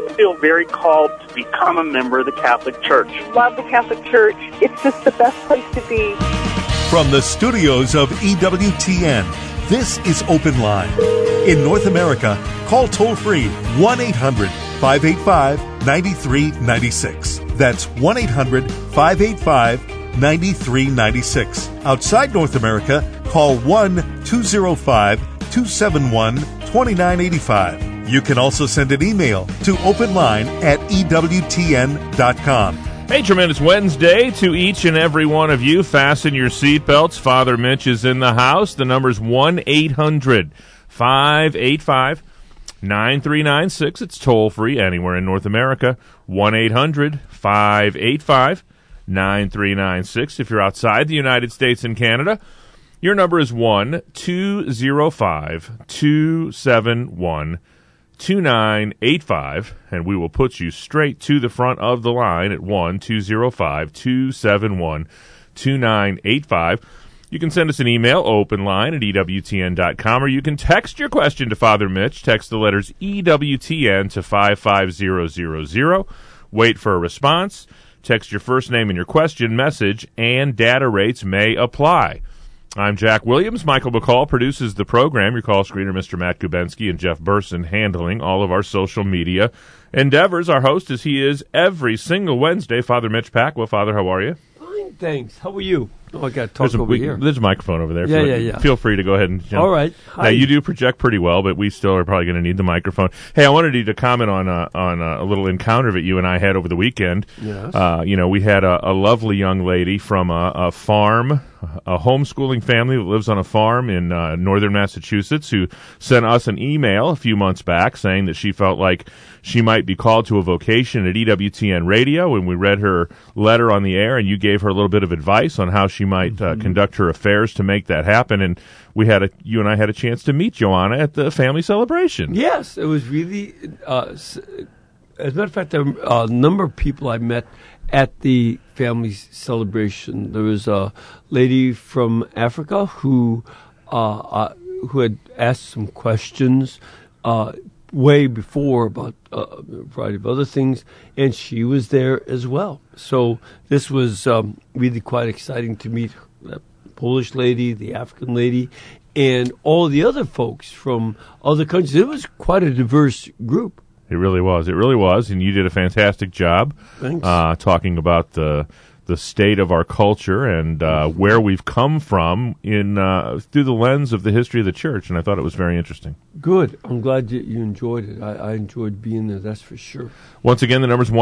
I feel very called to become a member of the Catholic Church. Love the Catholic Church. It's just the best place to be. From the studios of EWTN, this is Open Line. In North America, call toll-free 1-800-585-9396. That's 1-800-585-9396. Outside North America, call 1-205-271-2985. You can also send an email to openline@ewtn.com. Hey, tremendous Wednesday to each and every one of you. Fasten your seatbelts. Father Mitch is in the house. The number's 1-800-585-9396. It's toll-free anywhere in North America. 1-800-585-9396. If you're outside the United States and Canada, your number is 1-205-271-2985, and we will put you straight to the front of the line at 1-205-271-2985. You can send us an email, openline@ewtn.com, or you can text your question to Father Mitch. Text the letters EWTN to 55000. Wait for a response. Text your first name and your question, message, and data rates may apply. I'm Jack Williams. Michael McCall produces the program. Your call screener, Mr. Matt Kubensky, and Jeff Burson handling all of our social media endeavors. Our host, as he is every single Wednesday, Father Mitch Pacwa. Father, how are you? Fine, thanks. How are you? Oh, I got to talk over here. There's a microphone over there. Yeah. Feel free to go ahead and jump. All right. Hi. Now, you do project pretty well, but we still are probably going to need the microphone. Hey, I wanted you to comment on a little encounter that you and I had over the weekend. Yes. We had a lovely young lady from a farm, a homeschooling family that lives on a farm in northern Massachusetts, who sent us an email a few months back saying that she felt like she might be called to a vocation at EWTN Radio, and we read her letter on the air, and you gave her a little bit of advice on how she might conduct her affairs to make that happen. And you and I had a chance to meet Joanna at the family celebration. Yes, it was really, as a matter of fact, a number of people I met at the family celebration. There was a lady from Africa who had asked some questions way before about a variety of other things, and she was there as well. So this was really quite exciting to meet the Polish lady, the African lady, and all the other folks from other countries. It was quite a diverse group. It really was. It really was, and you did a fantastic job. Thanks. Talking about the state of our culture and where we've come from through the lens of the history of the church, and I thought it was very interesting. Good. I'm glad you enjoyed it. I enjoyed being there, that's for sure. Once again, the number's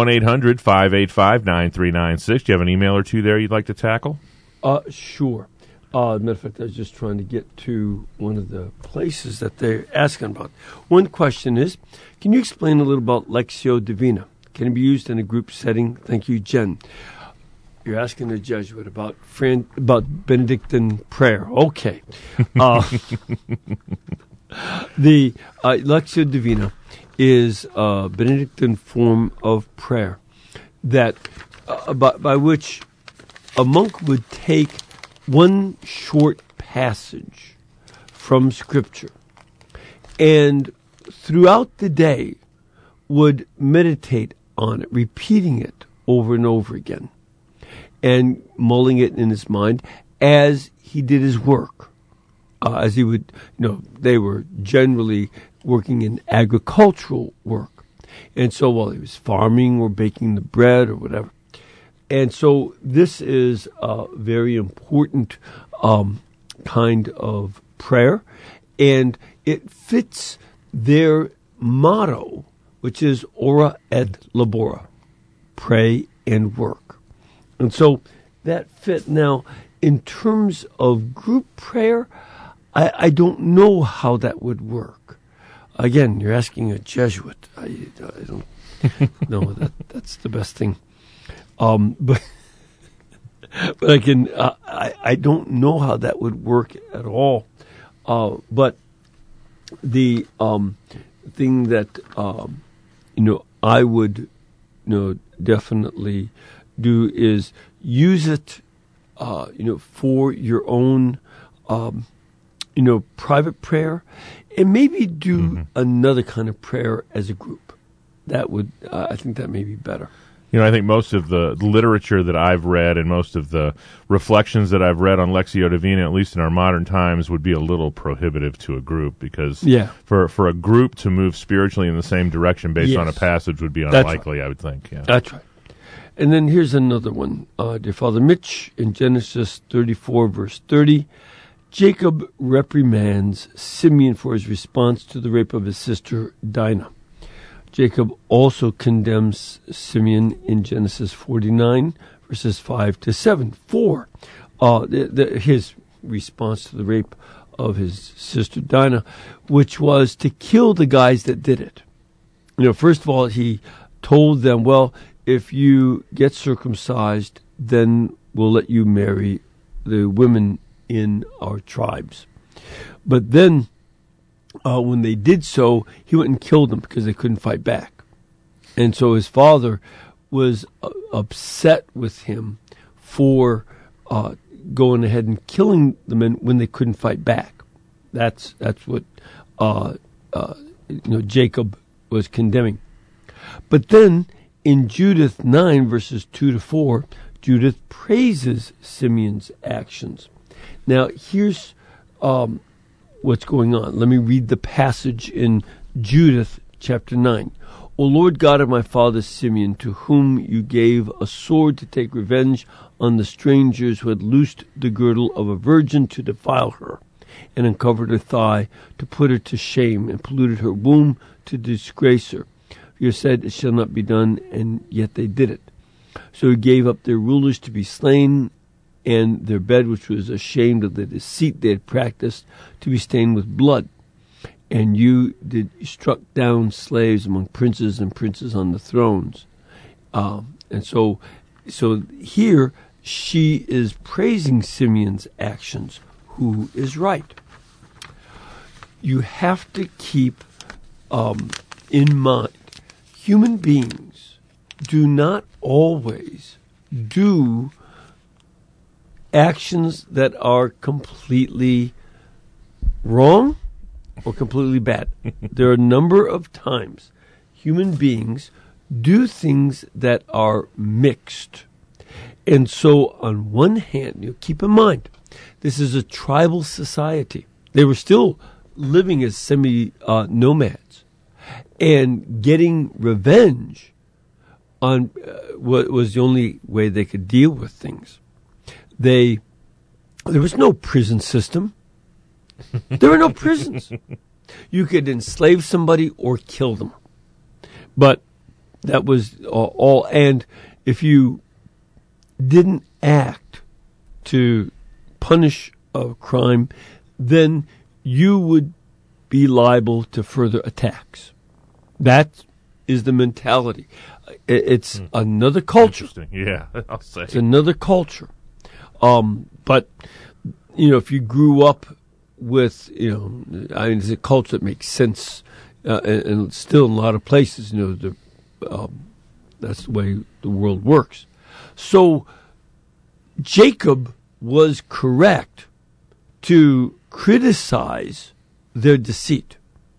1-800-585-9396. Do you have an email or two there you'd like to tackle? Sure. Matter of fact, I was just trying to get to one of the places that they're asking about. One question is, can you explain a little about Lectio Divina? Can it be used in a group setting? Thank you, Jen. You're asking a Jesuit about Benedictine prayer. Okay. The Lectio Divina is a Benedictine form of prayer that by which a monk would take one short passage from Scripture and throughout the day would meditate on it, repeating it over and over again, and mulling it in his mind as he did his work. As he would, they were generally working in agricultural work. And so while he was farming or baking the bread or whatever. And so this is a very important kind of prayer. And it fits their motto, which is ora et labora, pray and work. And so that fit. Now, in terms of group prayer, I don't know how that would work. Again, you're asking a Jesuit. I don't know that's the best thing. But I can. I don't know how that would work at all. But the thing that I would definitely do is use it for your own private prayer, and maybe do another kind of prayer as a group. I think that may be better. I think most of the literature that I've read and most of the reflections that I've read on Lectio Divina, at least in our modern times, would be a little prohibitive to a group because for a group to move spiritually in the same direction based on a passage would be unlikely, right. I would think. Yeah. That's right. And then here's another one. Dear Father Mitch, in Genesis 34, verse 30, Jacob reprimands Simeon for his response to the rape of his sister Dinah. Jacob also condemns Simeon in Genesis 49, verses 5 to 7, for his response to the rape of his sister Dinah, which was to kill the guys that did it. First of all, he told them, well, if you get circumcised, then we'll let you marry the women in our tribes. But then, when they did so, he went and killed them because they couldn't fight back. And so his father was upset with him for going ahead and killing the men when they couldn't fight back. That's what Jacob was condemning. But then in Judith 9, verses 2 to 4, Judith praises Simeon's actions. Now, here's what's going on. Let me read the passage in Judith chapter 9. O Lord God of my father Simeon, to whom you gave a sword to take revenge on the strangers who had loosed the girdle of a virgin to defile her, and uncovered her thigh to put her to shame, and polluted her womb to disgrace her. You said, it shall not be done, and yet they did it. So he gave up their rulers to be slain, and their bed, which was ashamed of the deceit they had practiced, to be stained with blood. And you struck down slaves among princes and princes on the thrones. And so here she is praising Simeon's actions, who is right. You have to keep in mind, human beings do not always do actions that are completely wrong or completely bad. There are a number of times human beings do things that are mixed. And so on one hand, keep in mind, this is a tribal society. They were still living as semi-nomads and getting revenge on what was the only way they could deal with things. There was no prison system. There were no prisons. You could enslave somebody or kill them. But that was all. And if you didn't act to punish a crime, then you would be liable to further attacks. That is the mentality. It's another culture. Interesting. Yeah, I'll say. It's another culture. But, if you grew up with, it's a culture that makes sense, and still in a lot of places, that's the way the world works. So Jacob was correct to criticize their deceit.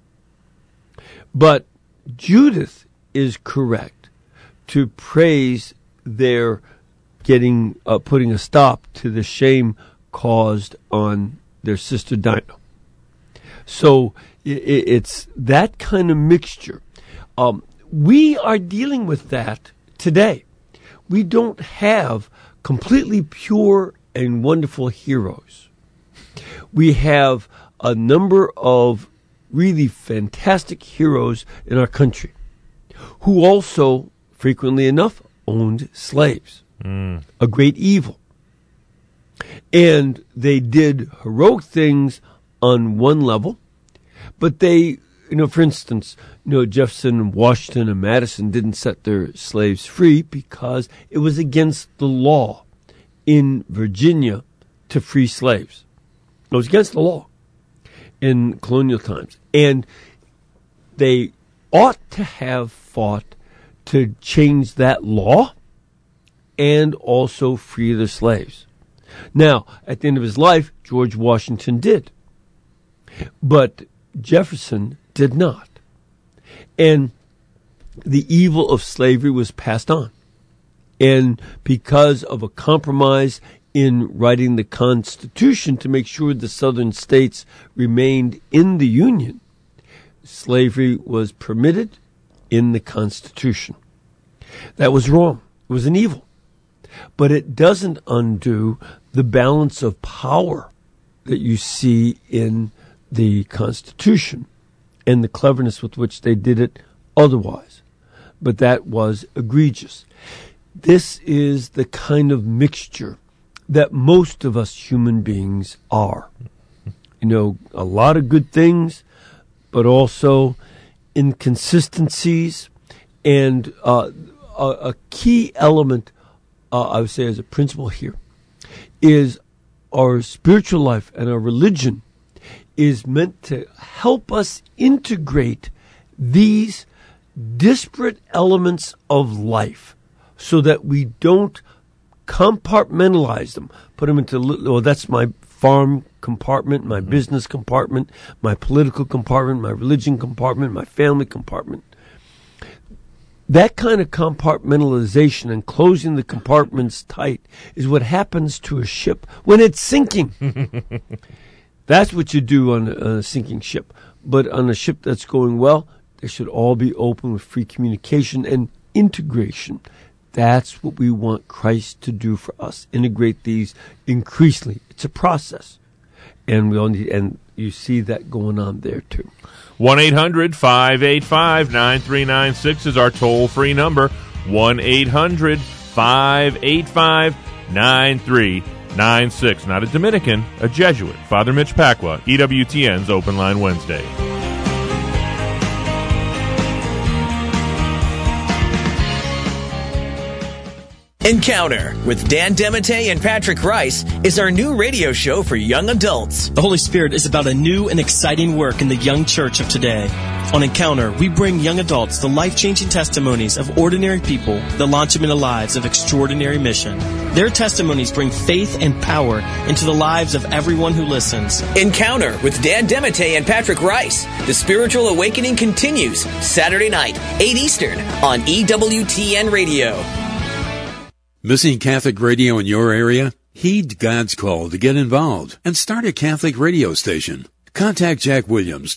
But Judith is correct to praise their putting a stop to the shame caused on their sister Dinah. So it's that kind of mixture. We are dealing with that today. We don't have completely pure and wonderful heroes. We have a number of really fantastic heroes in our country who also, frequently enough, owned slaves. A great evil. And they did heroic things on one level, but they, for instance, Jefferson, Washington, and Madison didn't set their slaves free because it was against the law in Virginia to free slaves. It was against the law in colonial times. And they ought to have fought to change that law and also free the slaves. Now, at the end of his life, George Washington did. But Jefferson did not. And the evil of slavery was passed on. And because of a compromise in writing the Constitution to make sure the southern states remained in the Union, slavery was permitted in the Constitution. That was wrong. It was an evil. But it doesn't undo the balance of power that you see in the Constitution and the cleverness with which they did it otherwise. But that was egregious. This is the kind of mixture that most of us human beings are. You know, a lot of good things, but also inconsistencies. And a key element, I would say as a principle here, is our spiritual life and our religion is meant to help us integrate these disparate elements of life so that we don't compartmentalize them, put them into, well, that's my farm compartment, my business compartment, my political compartment, my religion compartment, my family compartment. That kind of compartmentalization and closing the compartments tight is what happens to a ship when it's sinking. That's what you do on a sinking ship. But on a ship that's going well, they should all be open with free communication and integration. That's what we want Christ to do for us. Integrate these increasingly. It's a process. And we all need, and you see that going on there too. 1-800-585-9396 is our toll-free number. 1-800-585-9396. Not a Dominican, a Jesuit. Father Mitch Pacwa, EWTN's Open Line Wednesday. Encounter with Dan Demete and Patrick Rice is our new radio show for young adults. The Holy Spirit is about a new and exciting work in the young church of today. On Encounter, we bring young adults the life-changing testimonies of ordinary people that launch them into lives of extraordinary mission. Their testimonies bring faith and power into the lives of everyone who listens. Encounter with Dan Demete and Patrick Rice. The Spiritual Awakening continues Saturday night, 8 Eastern on EWTN Radio. Missing Catholic radio in your area? Heed God's call to get involved and start a Catholic radio station. Contact Jack Williams,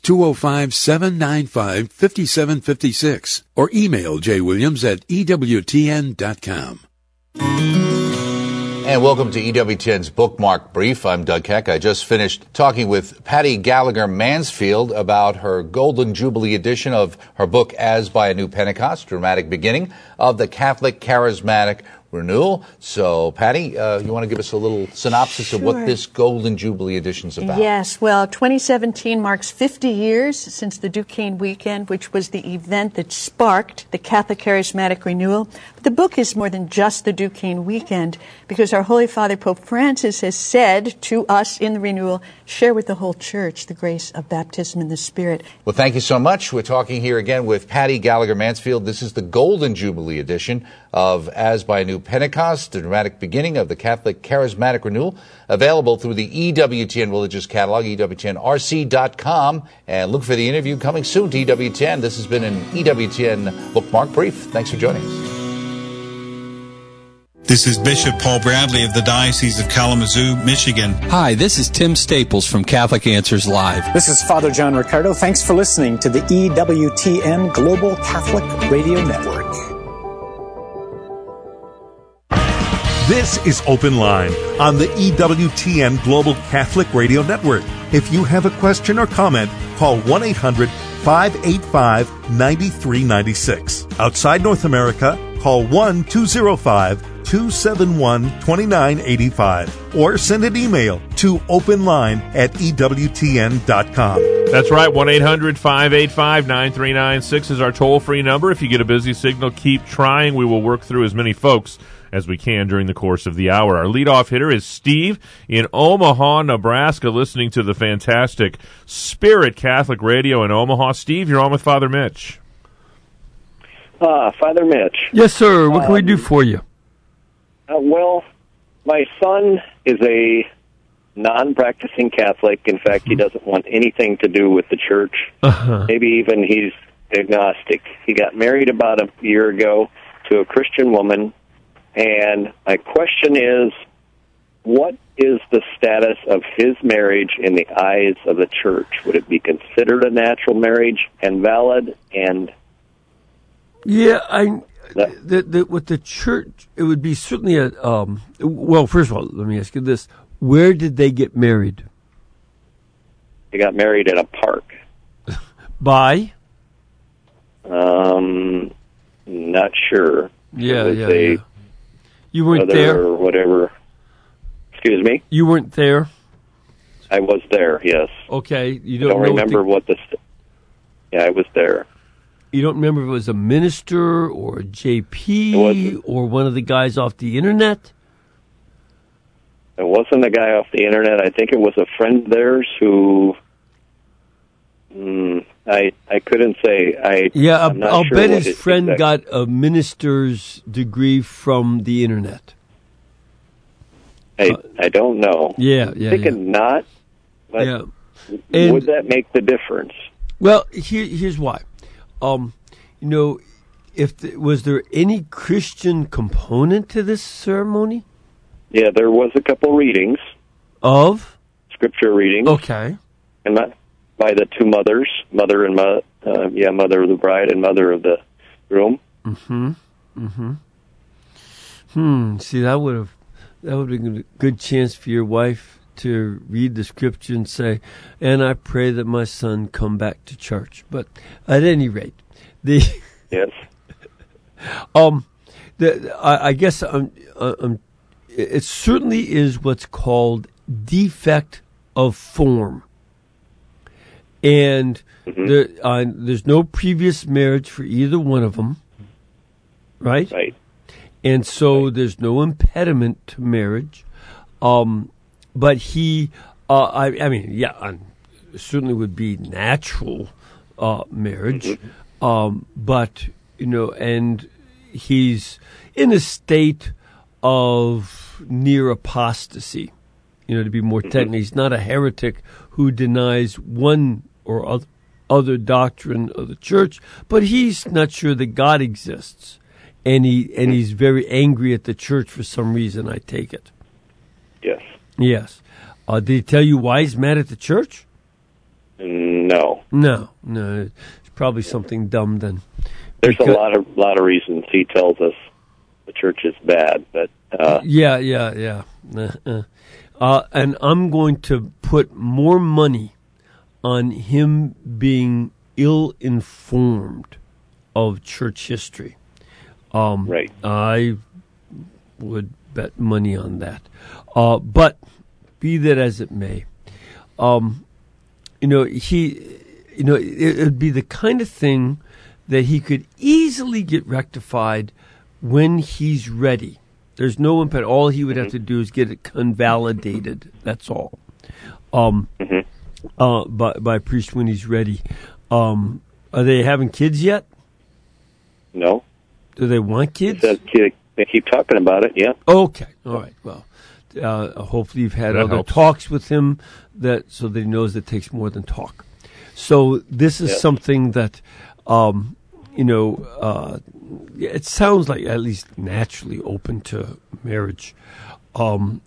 205-795-5756, or email jwilliams@ewtn.com. And welcome to EWTN's Bookmark Brief. I'm Doug Keck. I just finished talking with Patty Gallagher Mansfield about her Golden Jubilee edition of her book, As by a New Pentecost, Dramatic Beginning of the Catholic Charismatic Renewal. So, Patty, you want to give us a little synopsis of what this Golden Jubilee edition is about? Yes. Well, 2017 marks 50 years since the Duquesne Weekend, which was the event that sparked the Catholic Charismatic Renewal. But the book is more than just the Duquesne Weekend, because our Holy Father Pope Francis has said to us in the renewal, share with the whole Church the grace of baptism in the Spirit. Well, thank you so much. We're talking here again with Patty Gallagher Mansfield. This is the Golden Jubilee edition of As by a New Pentecost, the dramatic beginning of the Catholic Charismatic Renewal, available through the EWTN Religious Catalog, EWTNRC.com, and look for the interview coming soon to EWTN. This has been an EWTN Bookmark Brief. Thanks for joining us. This is Bishop Paul Bradley of the Diocese of Kalamazoo, Michigan. Hi, this is Tim Staples from Catholic Answers Live. This is Father John Ricardo. Thanks for listening to the EWTN Global Catholic Radio Network. This is Open Line on the EWTN Global Catholic Radio Network. If you have a question or comment, call 1-800-585-9396. Outside North America, call 1-205-271-2985 or send an email to openline@ewtn.com. That's right, 1-800-585-9396 is our toll-free number. If you get a busy signal, keep trying. We will work through as many folks as we can during the course of the hour. Our leadoff hitter is Steve in Omaha, Nebraska, listening to the fantastic Spirit Catholic Radio in Omaha. Steve, you're on with Father Mitch. Father Mitch. Yes, sir. What can we do for you? Well, my son is a non-practicing Catholic. In fact, he doesn't want anything to do with the church. Maybe even he's agnostic. He got married about a year ago to a Christian woman, and my question is, what is the status of his marriage in the eyes of the church? Would it be considered a natural marriage and valid? And with the church, it would be certainly a. Well, first of all, let me ask you this: where did they get married? They got married in a park. By? Not sure. Yeah. You weren't there, or whatever. Excuse me? You weren't there? I was there, yes. Okay. You don't remember what the... Yeah, I was there. You don't remember if it was a minister or a JP or one of the guys off the internet? It wasn't a guy off the internet. I think it was a friend of theirs who... I couldn't say. I'll sure bet his friend got a minister's degree from the internet. I don't know. Yeah. I'm thinking not. But would that make the difference? Well, here's why. Was there any Christian component to this ceremony? Yeah, there was a couple readings of scripture readings. Okay, and by the two mothers, mother of the bride and mother of the groom. See, that would have been a good chance for your wife to read the scripture and say, "And I pray that my son come back to church." But at any rate, yes. I guess it certainly is what's called defect of form. And there's no previous marriage for either one of them, right? Right. And so there's no impediment to marriage. But he, certainly would be natural marriage. But, and he's in a state of near apostasy, to be more technical. He's not a heretic who denies one or other doctrine of the church, but he's not sure that God exists, and he's very angry at the church for some reason. I take it. Yes. Did he tell you why he's mad at the church? No. It's probably something dumb then. There's a lot of reasons he tells us the church is bad, but yeah. And I'm going to put more money on him being ill-informed of church history. Right. I would bet money on that. But be that as it may, it'd be the kind of thing that he could easily get rectified when he's ready. There's no impediment. All he would have to do is get it convalidated. That's all. By a priest when he's ready. Are they having kids yet? No. Do they want kids? They keep talking about it, yeah. Okay. All right. Well, hopefully you've had other talks with him so that he knows it takes more than talk. So this is something that, it sounds like at least naturally open to marriage. And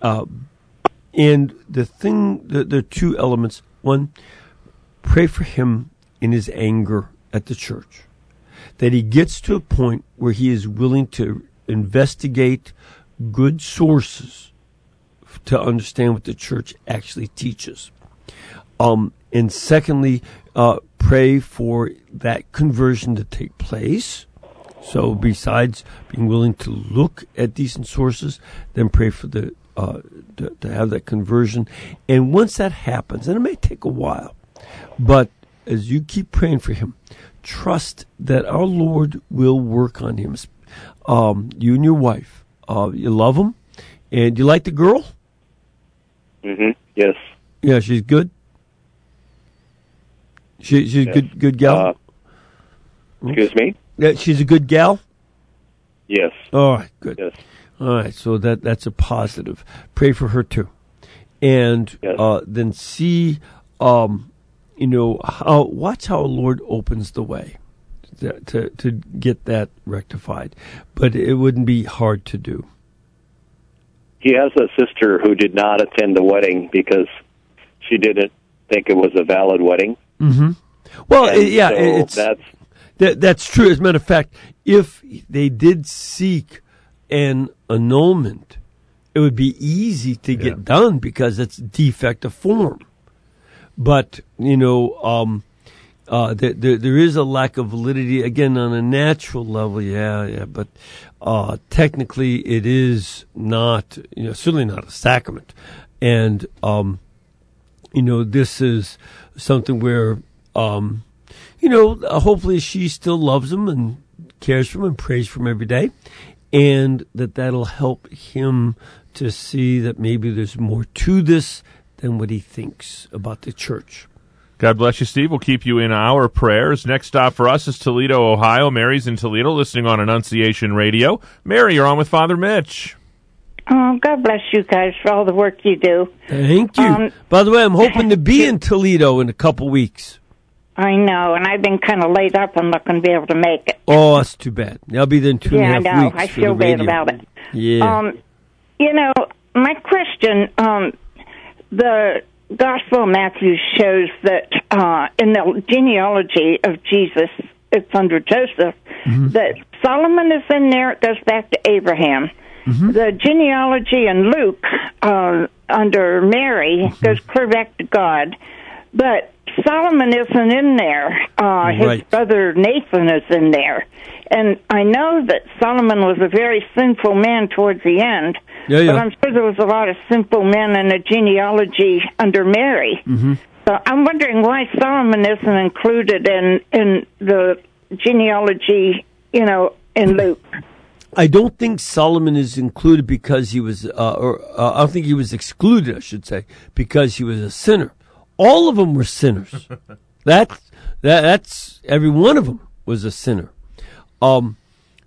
there are two elements. One, pray for him in his anger at the church, that he gets to a point where he is willing to investigate good sources to understand what the church actually teaches. And secondly, pray for that conversion to take place. So besides being willing to look at decent sources, then pray for to have that conversion. And once that happens, and it may take a while, but as you keep praying for him, trust that our Lord will work on him. You and your wife, you love him, and you like the girl? Yes. Yeah, she's good. She's a good gal. Excuse me? Yeah, she's a good gal. Yes. All right, good. Yes. All right, so that's a positive. Pray for her too, and then see. watch how the Lord opens the way to get that rectified. But it wouldn't be hard to do. He has a sister who did not attend the wedding because she didn't think it was a valid wedding. Mm-hmm. Well, so that's true. As a matter of fact, if they did seek an annulment, it would be easy to get done because it's defect of form. But, there is a lack of validity, again, on a natural level, but technically it is not, certainly not a sacrament. And, this is something where, hopefully she still loves him and cares for him and prays for him every day, and that'll help him to see that maybe there's more to this than what he thinks about the church. God bless you, Steve. We'll keep you in our prayers. Next stop for us is Toledo, Ohio. Mary's in Toledo, listening on Annunciation Radio. Mary, you're on with Father Mitch. Oh, God bless you guys for all the work you do. Thank you. By the way, I'm hoping to be in Toledo in a couple weeks. I know, and I've been kind of laid up. I'm not going to be able to make it. Oh, that's too bad. I'll be there in 2.5 weeks. Yeah, I know. I feel bad about it. Yeah. My question, the Gospel of Matthew shows that in the genealogy of Jesus, it's under Joseph, that Solomon is in there. It goes back to Abraham. The genealogy in Luke under Mary goes clear back to God. But Solomon isn't in there. His brother Nathan is in there. And I know that Solomon was a very sinful man towards the end, but I'm sure there was a lot of sinful men in the genealogy under Mary. So I'm wondering why Solomon isn't included in the genealogy, in Luke. I don't think Solomon is included because he was, I don't think he was excluded, I should say, because he was a sinner. All of them were sinners. That's every one of them was a sinner. In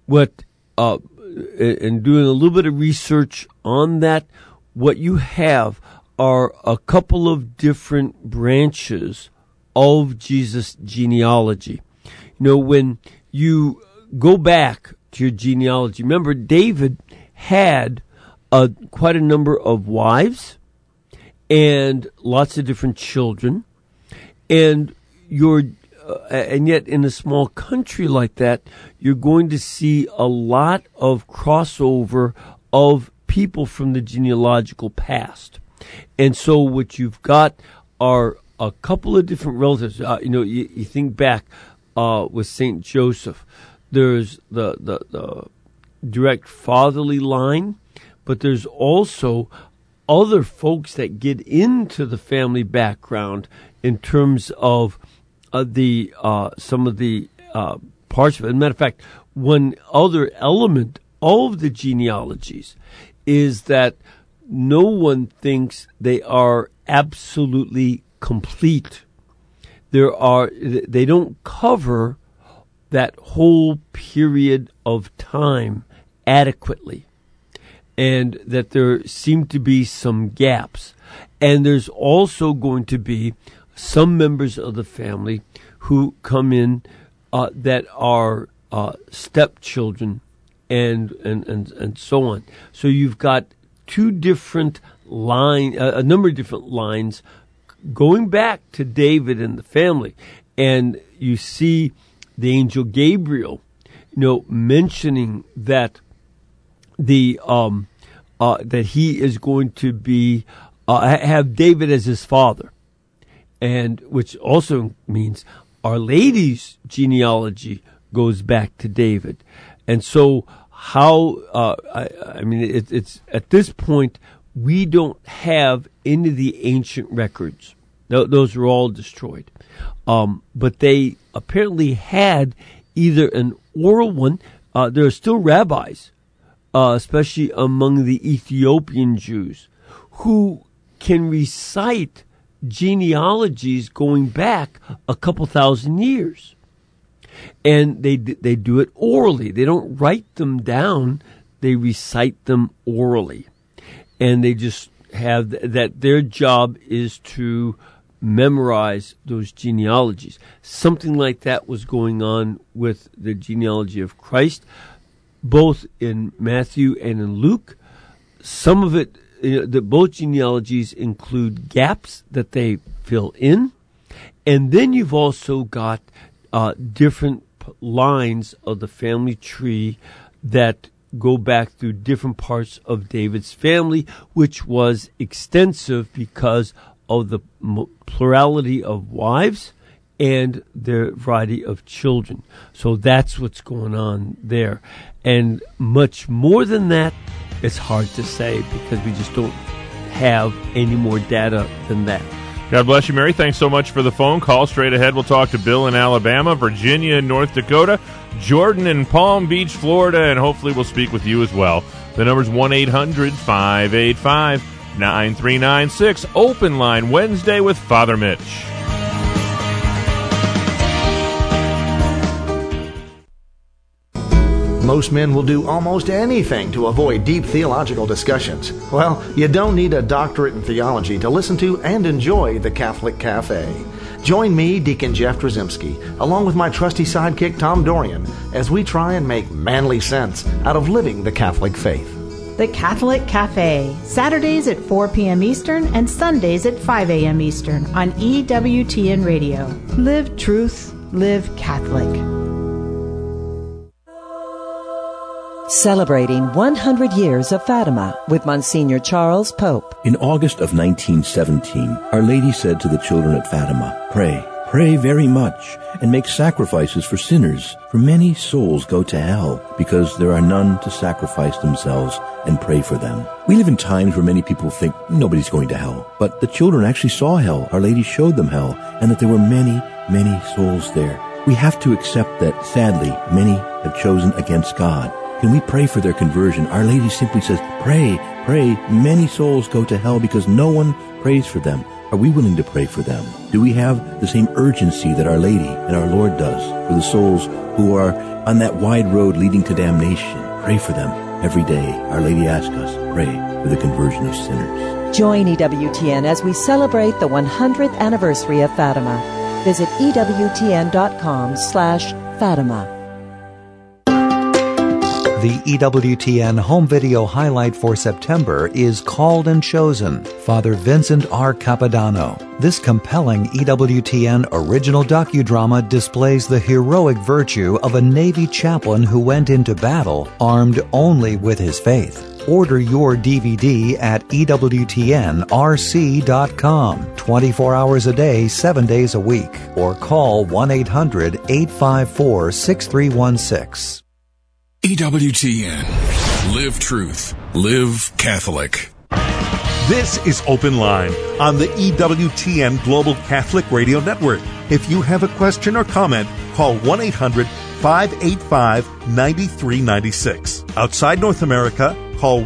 doing a little bit of research on that, what you have are a couple of different branches of Jesus' genealogy. When you go back to your genealogy, remember David had quite a number of wives and lots of different children, and and yet in a small country like that, you're going to see a lot of crossover of people from the genealogical past. And so what you've got are a couple of different relatives. You think back with Saint Joseph, there's the direct fatherly line, but there's also other folks that get into the family background in terms of some of the parts of it. As a matter of fact, one other element of the genealogies is that no one thinks they are absolutely complete. They don't cover that whole period of time adequately, and that there seem to be some gaps. And there's also going to be some members of the family who come in that are stepchildren and so on. So you've got a number of different lines going back to David and the family. And you see the angel Gabriel, mentioning that that he is going to be have David as his father, and which also means Our Lady's genealogy goes back to David. And so it's at this point we don't have any of the ancient records. Those are all destroyed. But they apparently had either an oral one. There are still rabbis, especially among the Ethiopian Jews, who can recite genealogies going back a couple thousand years. And they do it orally. They don't write them down. They recite them orally. And they just have that their job is to memorize those genealogies. Something like that was going on with the genealogy of Christ, both in Matthew and in Luke. Some of it, both genealogies include gaps that they fill in. And then you've also got different lines of the family tree that go back through different parts of David's family, which was extensive because of the plurality of wives and their variety of children. So that's what's going on there. And much more than that, it's hard to say because we just don't have any more data than that. God bless you, Mary. Thanks so much for the phone call. Straight ahead, we'll talk to Bill in Alabama, Virginia in North Dakota, Jordan in Palm Beach, Florida, and hopefully we'll speak with you as well. The number's 1-800-585-9396. Open Line Wednesday with Father Mitch. Most men will do almost anything to avoid deep theological discussions. Well, you don't need a doctorate in theology to listen to and enjoy the Catholic Cafe. Join me, Deacon Jeff Drzymski, along with my trusty sidekick Tom Dorian, as we try and make manly sense out of living the Catholic faith. The Catholic Cafe, Saturdays at 4 p.m. Eastern and Sundays at 5 a.m. Eastern on EWTN Radio. Live truth, live Catholic. Celebrating 100 years of Fatima with Monsignor Charles Pope. In August of 1917, Our Lady said to the children at Fatima, "Pray, pray very much, and make sacrifices for sinners, for many souls go to hell, because there are none to sacrifice themselves and pray for them." We live in times where many people think nobody's going to hell, but the children actually saw hell. Our Lady showed them hell, and that there were many, many souls there. We have to accept that, sadly, many have chosen against God. Can we pray for their conversion? Our Lady simply says, pray, pray. Many souls go to hell because no one prays for them. Are we willing to pray for them? Do we have the same urgency that Our Lady and our Lord does for the souls who are on that wide road leading to damnation? Pray for them every day. Our Lady asks us, pray for the conversion of sinners. Join EWTN as we celebrate the 100th anniversary of Fatima. Visit EWTN.com/Fatima. The EWTN home video highlight for September is Called and Chosen, Father Vincent R. Capodanno. This compelling EWTN original docudrama displays the heroic virtue of a Navy chaplain who went into battle armed only with his faith. Order your DVD at EWTNRC.com, 24 hours a day, 7 days a week, or call 1-800-854-6316. EWTN. Live truth. Live Catholic. This is Open Line on the EWTN Global Catholic Radio Network. If you have a question or comment, call 1-800-585-9396. Outside North America, call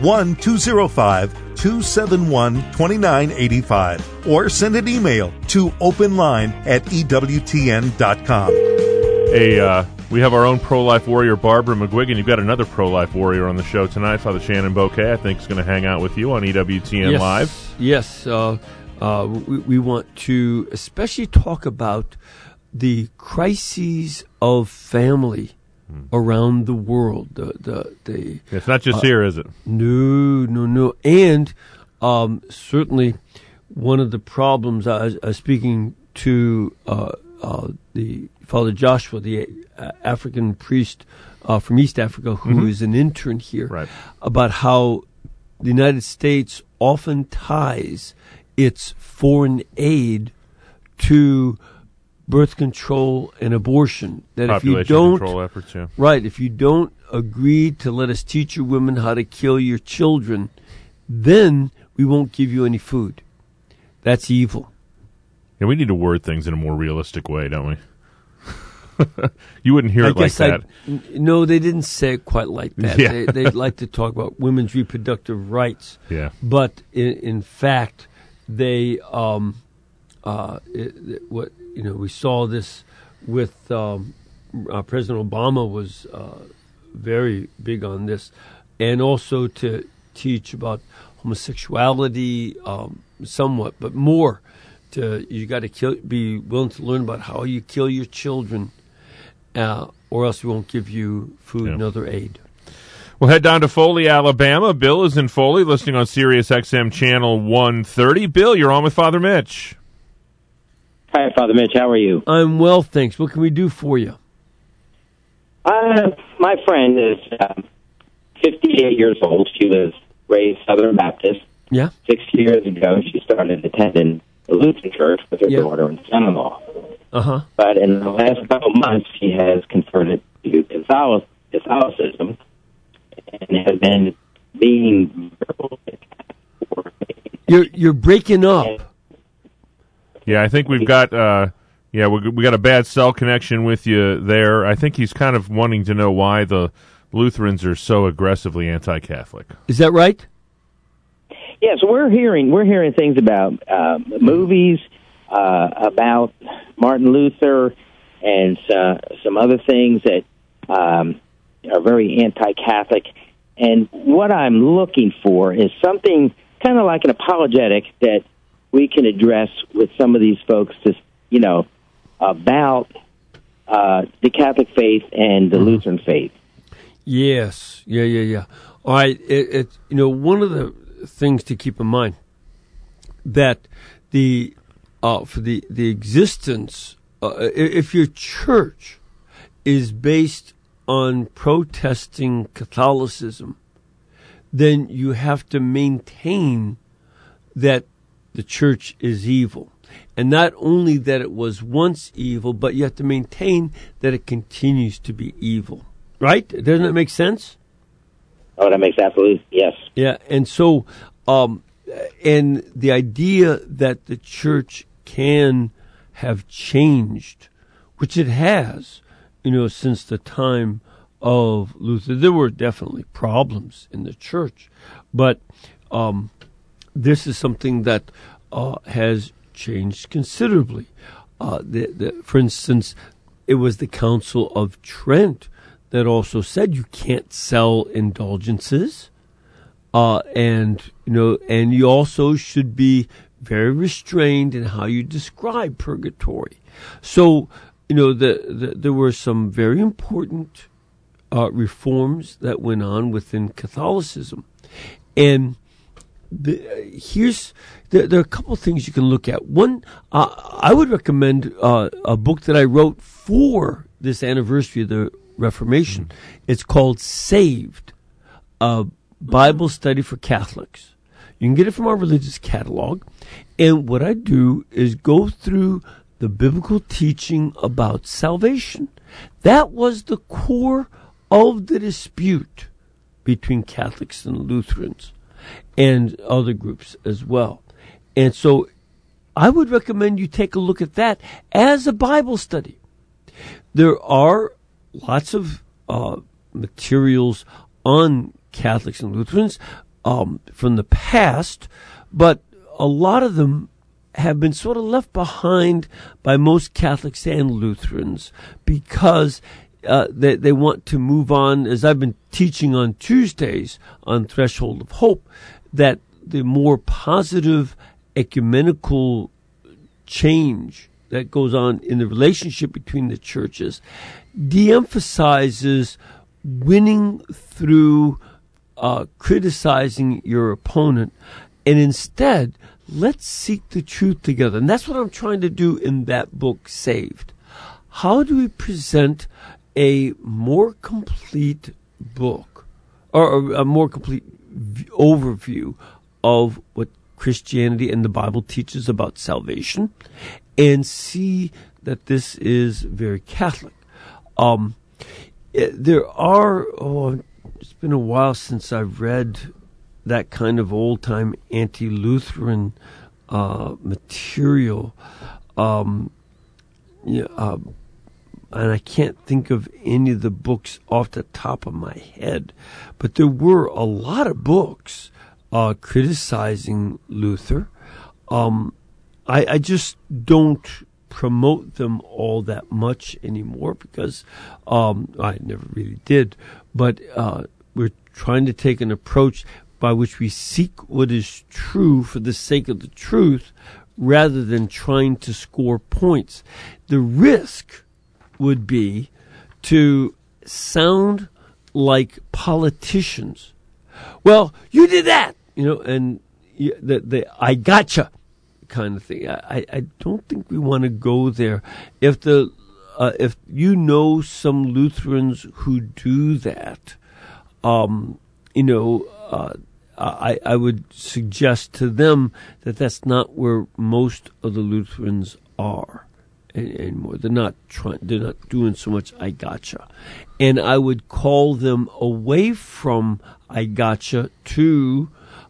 1-205-271-2985 or send an email to openline@EWTN.com. We have our own pro-life warrior, Barbara McGuigan. You've got another pro-life warrior on the show tonight, Father Shannon Bouquet, I think, is going to hang out with you on EWTN Live. Yes. We want to especially talk about the crises of family around the world. It's not just here, is it? No. And certainly one of the problems, I was speaking to the Father Joshua, the African priest from East Africa, who is an intern here, about how the United States often ties its foreign aid to birth control and abortion. That population if you don't, control efforts, yeah. Right, if you don't agree to let us teach your women how to kill your children, then we won't give you any food. That's evil. Yeah, we need to word things in a more realistic way, don't we? You wouldn't hear it like that. No, they didn't say it quite like that. Yeah. They like to talk about women's reproductive rights. Yeah. But in fact, they we saw this with President Obama was very big on this, and also to teach about homosexuality somewhat, but more You got to be willing to learn about how you kill your children, or else we won't give you food and other aid. We'll head down to Foley, Alabama. Bill is in Foley, listening on Sirius XM Channel 130. Bill, you're on with Father Mitch. Hi, Father Mitch. How are you? I'm well, thanks. What can we do for you? My friend is 58 years old. She was raised Southern Baptist. Yeah. 6 years ago, she started attending the Lutheran Church with her daughter and son-in-law. Uh-huh. But in the last couple of months, she has converted to Catholicism and has been being... You're breaking up. Yeah, I think we've got we got a bad cell connection with you there. I think he's kind of wanting to know why the Lutherans are so aggressively anti-Catholic. Is that right? Yes, we're hearing things about movies, about Martin Luther, and some other things that are very anti-Catholic. And what I'm looking for is something kind of like an apologetic that we can address with some of these folks, about the Catholic faith and the Lutheran faith. Yes, yeah. All right, one of the things to keep in mind that for the existence, if your church is based on protesting Catholicism, then you have to maintain that the church is evil. And not only that it was once evil, but you have to maintain that it continues to be evil. Right? Doesn't that make sense? Oh, that makes absolute, yes. Yeah, and so, and the idea that the church can have changed, which it has, since the time of Luther. There were definitely problems in the church, but this is something that has changed considerably. For instance, it was the Council of Trent that also said you can't sell indulgences, and you also should be very restrained in how you describe purgatory. So, there were some very important reforms that went on within Catholicism, and there are a couple of things you can look at. One, I would recommend a book that I wrote for this anniversary of the Reformation. It's called Saved, a Bible Study for Catholics. You can get it from our religious catalog. And what I do is go through the biblical teaching about salvation. That was the core of the dispute between Catholics and Lutherans and other groups as well. And so I would recommend you take a look at that as a Bible study. There are lots of materials on Catholics and Lutherans from the past, but a lot of them have been sort of left behind by most Catholics and Lutherans because they want to move on, as I've been teaching on Tuesdays on Threshold of Hope, that the more positive ecumenical change that goes on in the relationship between the churches de-emphasizes winning through criticizing your opponent, and instead, let's seek the truth together. And that's what I'm trying to do in that book, Saved. How do we present a more complete book, or a more complete overview of what Christianity and the Bible teaches about salvation, and see that this is very Catholic? There are, it's been a while since I've read that kind of old-time anti-Lutheran material. And I can't think of any of the books off the top of my head, but there were a lot of books criticizing Luther. I just don't promote them all that much anymore because I never really did. But we're trying to take an approach by which we seek what is true for the sake of the truth, rather than trying to score points. The risk would be to sound like politicians. Well, you did that, and the I gotcha kind of thing. I don't think we want to go there. If some Lutherans who do that, I would suggest to them that that's not where most of the Lutherans are anymore. They're not doing so much I gotcha. And I would call them away from I gotcha to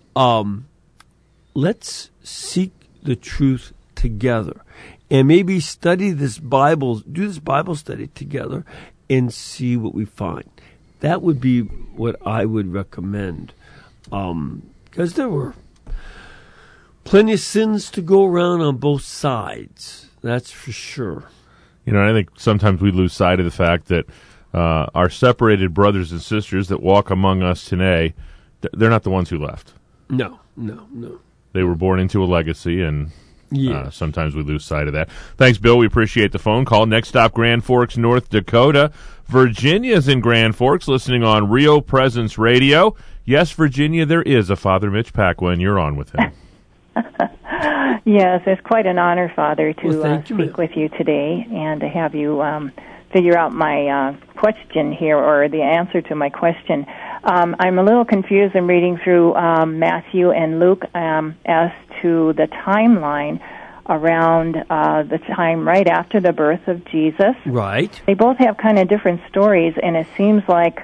let's seek the truth together. And maybe do this Bible study together and see what we find. That would be what I would recommend. Because there were plenty of sins to go around on both sides. That's for sure. I think sometimes we lose sight of the fact that our separated brothers and sisters that walk among us today, they're not the ones who left. No. They were born into a legacy, and sometimes we lose sight of that. Thanks, Bill. We appreciate the phone call. Next stop, Grand Forks, North Dakota. Virginia's in Grand Forks, listening on Rio Presence Radio. Yes, Virginia, there is a Father Mitch Pacwa, and you're on with him. Yes, it's quite an honor, Father, to speak with you today and to have you figure out my question here, or the answer to my question. I'm a little confused in reading through Matthew and Luke as to the timeline around the time right after the birth of Jesus. Right. They both have kind of different stories, and it seems like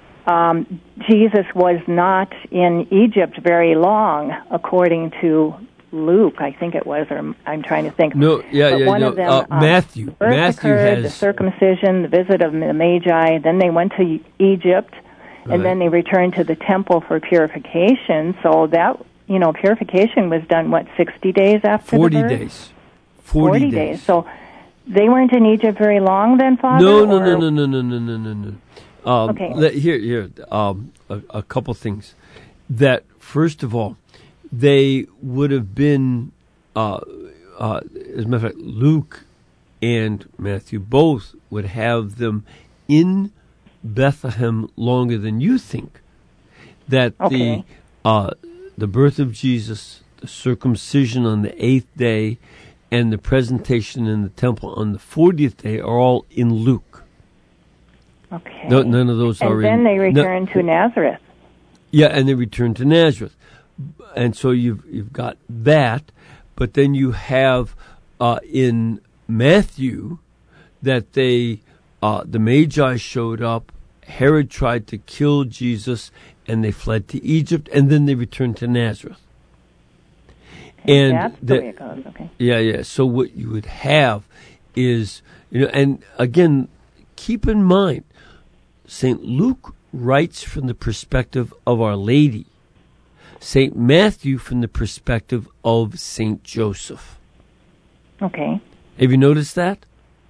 Jesus was not in Egypt very long, according to Luke, I think it was, or I'm trying to think. One of them, Matthew. Matthew occurred, the circumcision, the visit of the Magi. Then they went to Egypt, and then they returned to the temple for purification. So that, purification was done, 60 days after 40 the birth? days. 40 days. So they weren't in Egypt very long then, Father? No. Okay. Here, a couple things. That, first of all, they would have been, as a matter of fact, Luke and Matthew both would have them in Bethlehem longer than you think. That the birth of Jesus, the circumcision on the 8th day, and the presentation in the temple on the 40th day are all in Luke. Okay. None of those are in... And then they return to Nazareth. Yeah, and they return to Nazareth. And so you've got that, but then you have in Matthew that the Magi showed up, Herod tried to kill Jesus, and they fled to Egypt, and then they returned to Nazareth. And that's the way it goes, okay. Yeah. So what you would have is, and again, keep in mind, St. Luke writes from the perspective of Our Lady. St. Matthew from the perspective of St. Joseph. Okay. Have you noticed that?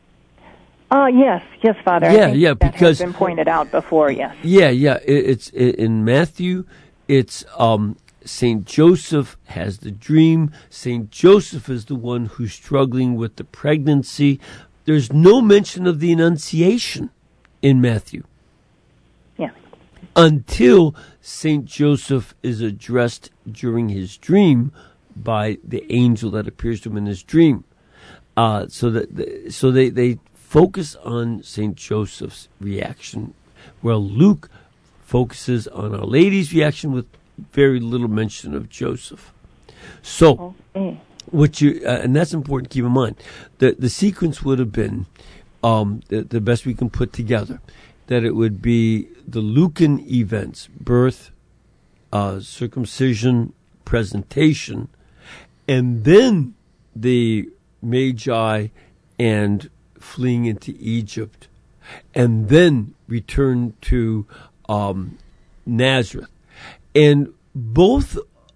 Yes, Father. Yeah, that because has been pointed out before. Yes. Yeah. It's in Matthew. It's St. Joseph has the dream. St. Joseph is the one who's struggling with the pregnancy. There's no mention of the Annunciation in Matthew. Yeah. Until St. Joseph is addressed during his dream by the angel that appears to him in his dream. So they focus on St. Joseph's reaction, while Luke focuses on Our Lady's reaction with very little mention of Joseph. So, and that's important to keep in mind. The sequence would have been the best we can put together. That it would be the Lucan events, birth, circumcision, presentation, and then the Magi and fleeing into Egypt, and then return to Nazareth. And both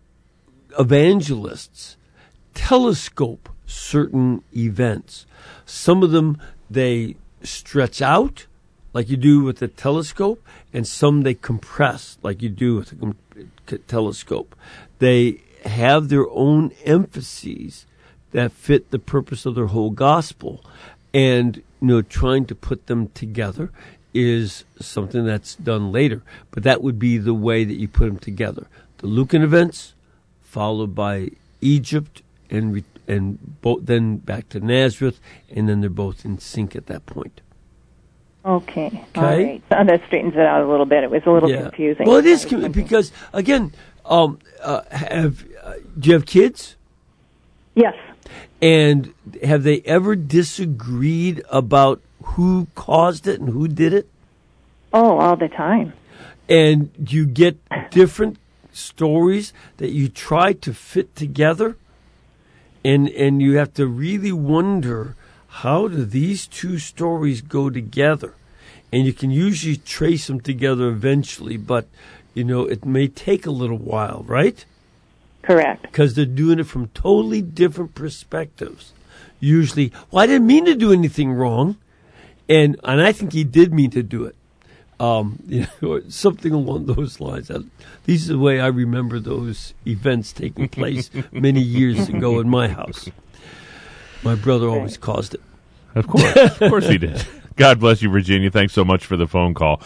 evangelists telescope certain events. Some of them they stretch out, like you do with a telescope, and some they compress, like you do with a telescope. They have their own emphases that fit the purpose of their whole gospel. And, trying to put them together is something that's done later. But that would be the way that you put them together. The Lucan events, followed by Egypt, and then back to Nazareth, and then they're both in sync at that point. Okay. All right. So that straightens it out a little bit. It was a little confusing. Well, it is because, again, do you have kids? Yes. And have they ever disagreed about who caused it and who did it? Oh, all the time. And you get different stories that you try to fit together, and you have to really wonder, how do these two stories go together? And you can usually trace them together eventually, but, it may take a little while, right? Correct. Because they're doing it from totally different perspectives. Usually, I didn't mean to do anything wrong. And I think he did mean to do it. Something along those lines. These are the way I remember those events taking place many years ago in my house. My brother always caused it. Of course he did. God bless you, Virginia. Thanks so much for the phone call.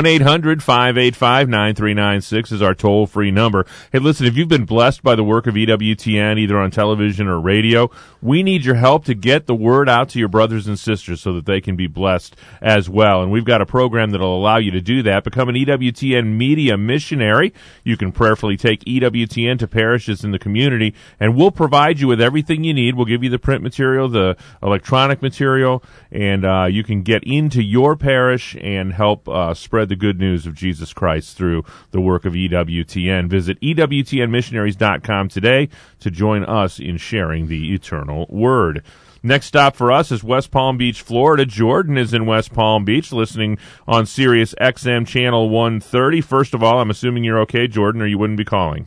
1-800-585-9396 is our toll-free number. Hey, listen, if you've been blessed by the work of EWTN, either on television or radio, we need your help to get the word out to your brothers and sisters so that they can be blessed as well. And we've got a program that will allow you to do that. Become an EWTN media missionary. You can prayerfully take EWTN to parishes in the community, and we'll provide you with everything you need. We'll give you the print material, the electronic material, and you can get into your parish and help spread the good news of Jesus Christ through the work of EWTN. Visit EWTNmissionaries.com today to join us in sharing the eternal word. Next stop for us is West Palm Beach, Florida. Jordan is in West Palm Beach listening on Sirius XM Channel 130. First of all, I'm assuming you're okay, Jordan, or you wouldn't be calling.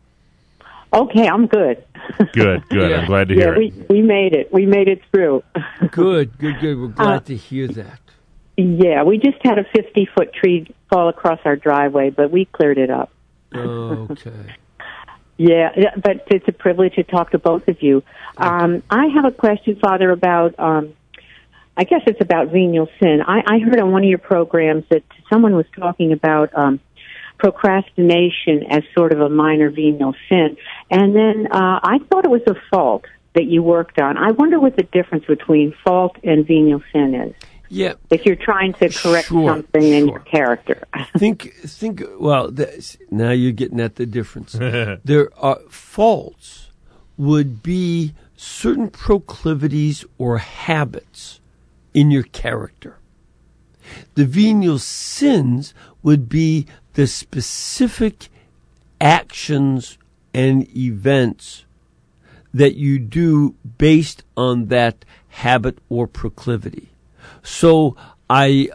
Okay, I'm good. Good. Yeah. I'm glad to hear it. We made it. We made it through. Good. We're glad to hear that. Yeah, we just had a 50-foot tree fall across our driveway, but we cleared it up. Okay. Yeah, but it's a privilege to talk to both of you. I have a question, Father, about, I guess it's about venial sin. I heard on one of your programs that someone was talking about procrastination as sort of a minor venial sin. And then I thought it was a fault that you worked on. I wonder what the difference between fault and venial sin is. Yeah. If you're trying to correct something in your character. think. Well, now you're getting at the difference. There are faults would be certain proclivities or habits in your character. The venial sins would be the specific actions and events that you do based on that habit or proclivity. So I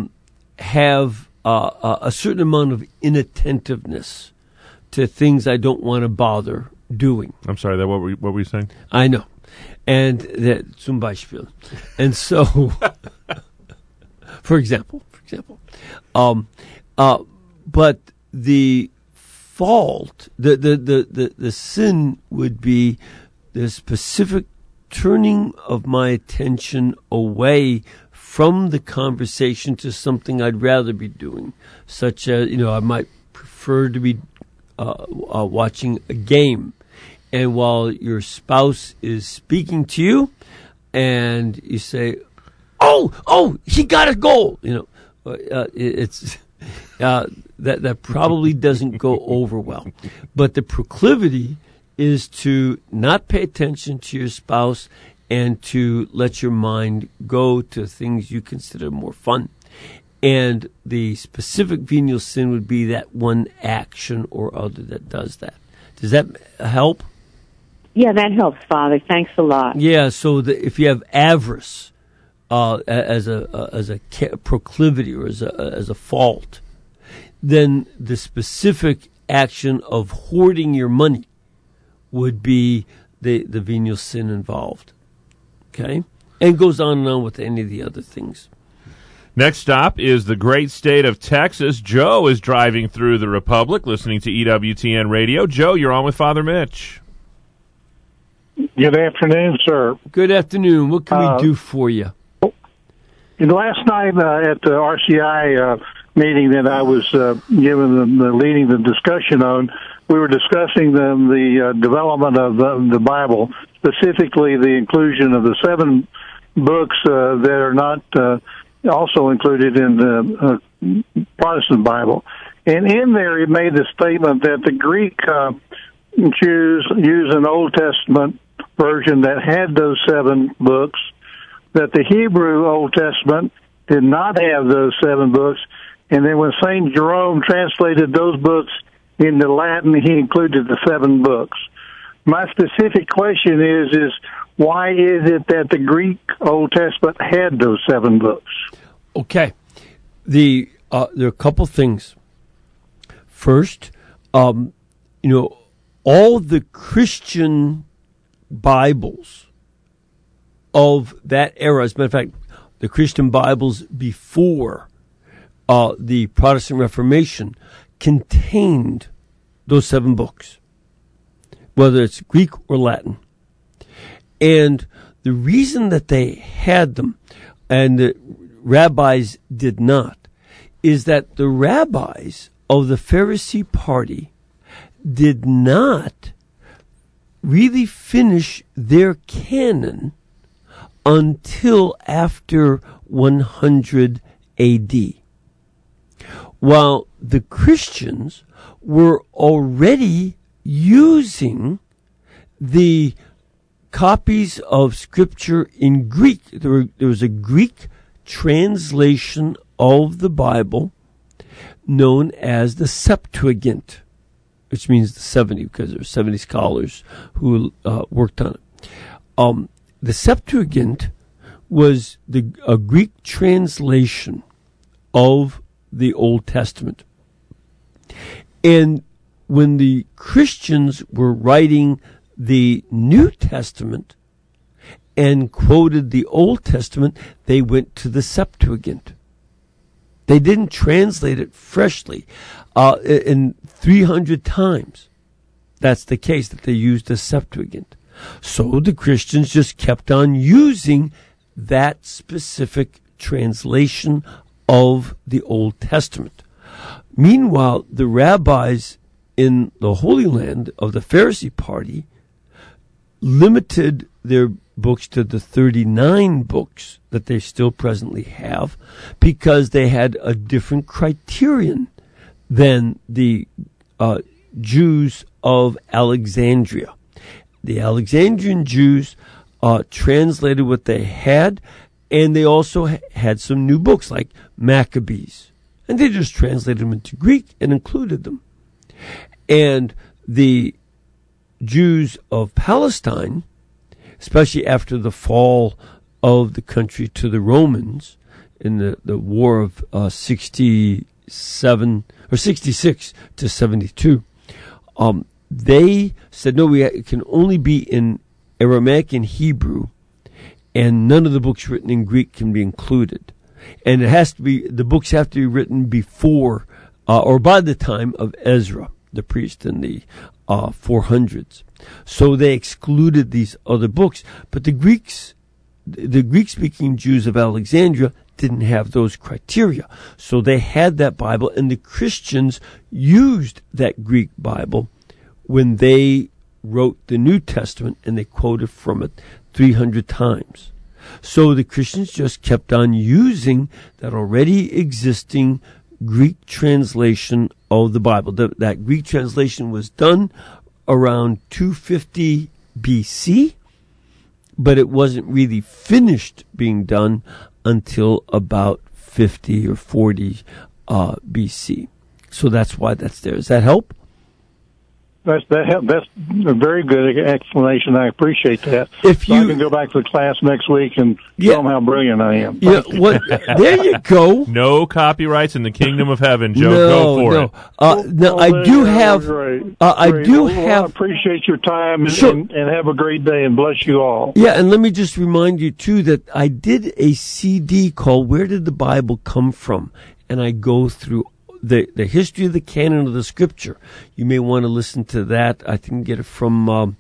have a certain amount of inattentiveness to things I don't want to bother doing. I'm sorry, what were you saying? I know. And that zum Beispiel. And so, for example, but the fault, the sin would be the specific turning of my attention away from the conversation to something I'd rather be doing, such as, I might prefer to be watching a game. And while your spouse is speaking to you and you say, oh, he got a goal, it's that probably doesn't go over well. But the proclivity is to not pay attention to your spouse and to let your mind go to things you consider more fun. And the specific venial sin would be that one action or other that does that. Does that help? Yeah, that helps, Father. Thanks a lot. Yeah, so if you have avarice as a proclivity or as a fault, then the specific action of hoarding your money would be the venial sin involved. Okay? And goes on and on with any of the other things. Next stop is the great state of Texas. Joe is driving through the Republic listening to EWTN Radio. Joe, you're on with Father Mitch. Good afternoon, sir. Good afternoon. What can we do for you? Last night at the RCI meeting that I was given the leading the discussion on, we were discussing the development of the Bible, specifically the inclusion of the 7 books that are not also included in the Protestant Bible. And in there it made the statement that the Greek Jews use an Old Testament version that had those 7 books, that the Hebrew Old Testament did not have those 7 books, and then when St. Jerome translated those books into Latin, he included the 7 books. My specific question is why is it that the Greek Old Testament had those 7 books? Okay. There are a couple things. First, all the Christian Bibles of that era, as a matter of fact, the Christian Bibles before the Protestant Reformation contained those 7 books, whether it's Greek or Latin. And the reason that they had them and the rabbis did not is that the rabbis of the Pharisee party did not really finish their canon until after 100 A.D., while the Christians were already using the copies of Scripture in Greek. There was a Greek translation of the Bible known as the Septuagint, which means the 70, because there were 70 scholars who worked on it. The Septuagint was a Greek translation of the Old Testament. And when the Christians were writing the New Testament and quoted the Old Testament, they went to the Septuagint. They didn't translate it freshly in 300 times. That's the case, that they used the Septuagint. So the Christians just kept on using that specific translation of the Old Testament. Meanwhile, the rabbis in the Holy Land of the Pharisee party limited their books to the 39 books that they still presently have, because they had a different criterion than the Jews of Alexandria. The Alexandrian Jews translated what they had, and they also had some new books like Maccabees, and they just translated them into Greek and included them. And the Jews of Palestine, especially after the fall of the country to the Romans in the war of 67 or 66 to 72, they said, no, it can only be in Aramaic and Hebrew, and none of the books written in Greek can be included. And the books have to be written before or by the time of Ezra, the priest, in the 400s. So they excluded these other books. But the Greek-speaking Jews of Alexandria didn't have those criteria. So they had that Bible, and the Christians used that Greek Bible when they wrote the New Testament, and they quoted from it 300 times. So the Christians just kept on using that already existing Greek translation of the Bible. That Greek translation was done around 250 BC, but it wasn't really finished being done until about 50 or 40 BC. So that's why that's there. Does that help? That's a very good explanation. I appreciate that. If you I can go back to the class next week and show them how brilliant I am. Yeah, there you go. No copyrights in the kingdom of heaven, Joe. Go for it. I do have. I appreciate your time and have a great day, and bless you all. Yeah, and let me just remind you too that I did a CD called "Where Did the Bible Come From?" and I go through the history of the canon of the Scripture. You may want to listen to that. I think get it from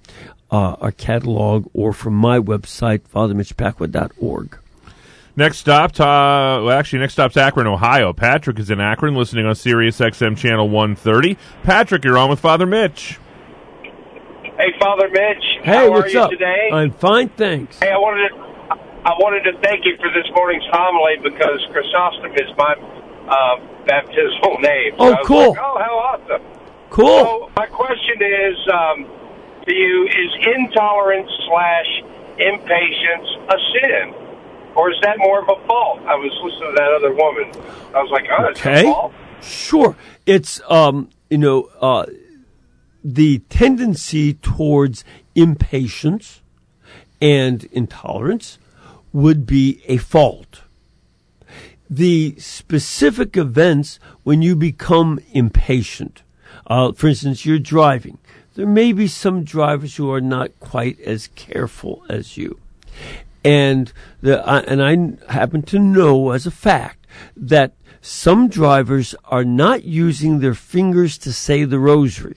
our catalog or from my website, fathermitchpacwa.org. Next stop's Akron, Ohio. Patrick is in Akron, listening on Sirius XM Channel 130. Patrick, you're on with Father Mitch. Hey, Father Mitch. Hey, how what's are you up? today? I'm fine, thanks. Hey, I wanted to thank you for this morning's homily because Chrysostom is my baptismal name. So Oh, I was cool. like, oh, how awesome. Cool. So my question is, to you, is intolerance / impatience a sin? Or is that more of a fault? I was listening to that other woman. I was like, oh, it's a fault? Sure. It's, the tendency towards impatience and intolerance would be a fault. The specific events when you become impatient, for instance, you're driving. There may be some drivers who are not quite as careful as you. And I happen to know as a fact that some drivers are not using their fingers to say the rosary.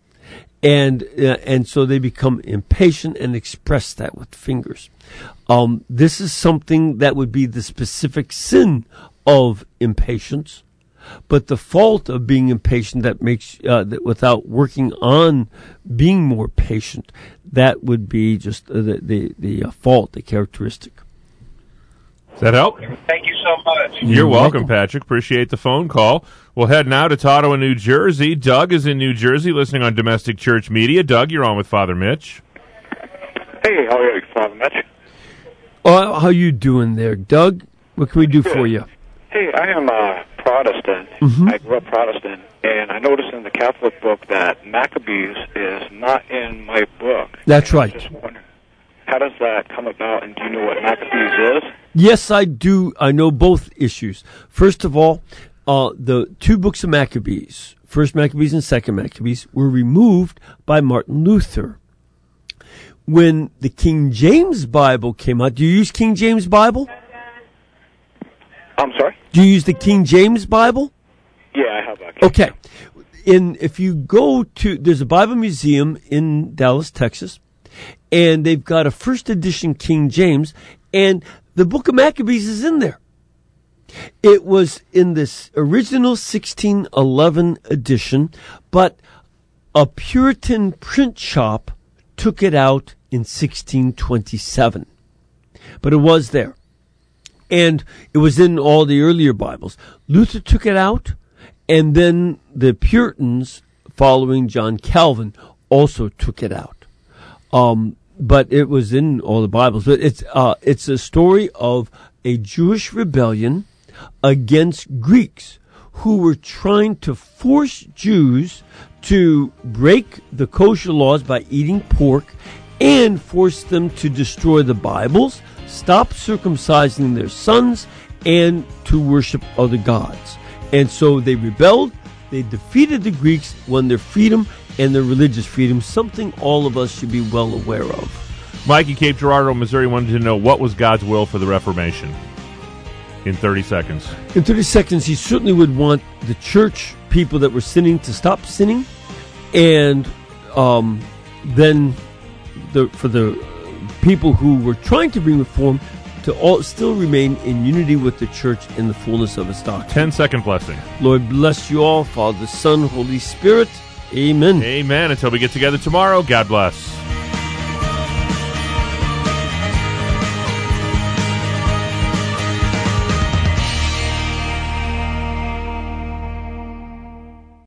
And so they become impatient and express that with fingers. This is something that would be the specific sin of impatience, but the fault of being impatient that makes that without working on being more patient, that would be just the fault, the characteristic. Does that help? Thank you so much. You're welcome, Patrick. Appreciate the phone call. We'll head now to Ottawa, New Jersey. Doug is in New Jersey, listening on Domestic Church Media. Doug, you're on with Father Mitch. Hey, how are you, Father Mitch? How you doing there, Doug? What can we do for you? Hey, I am a Protestant. Mm-hmm. I grew up Protestant, and I noticed in the Catholic book that Maccabees is not in my book. That's right. Just wondering, how does that come about, and do you know what Maccabees is? Yes, I do. I know both issues. First of all, the two books of Maccabees, First Maccabees and Second Maccabees, were removed by Martin Luther. When the King James Bible came out, do you use King James Bible? I'm sorry? Do you use the King James Bible? Yeah, I have that. Okay. If you go to, there's a Bible museum in Dallas, Texas, and they've got a first edition King James, and the book of Maccabees is in there. It was in this original 1611 edition, but a Puritan print shop took it out in 1627. But it was there. And it was in all the earlier Bibles. Luther took it out, and then the Puritans, following John Calvin, also took it out. But it was in all the Bibles. But it's a story of a Jewish rebellion against Greeks who were trying to force Jews to break the kosher laws by eating pork and force them to destroy the Bibles, stop circumcising their sons, and to worship other gods. And so they rebelled. They defeated the Greeks, won their freedom and their religious freedom, something all of us should be well aware of. Mike in Cape Girardeau, Missouri, wanted to know what was God's will for the Reformation in 30 seconds. In 30 seconds, he certainly would want the church people that were sinning to stop sinning, and then for the people who were trying to bring reform to all still remain in unity with the church in the fullness of its doctrine. 10-second blessing. Lord bless you all, Father, Son, Holy Spirit. Amen. Amen. Until we get together tomorrow, God bless.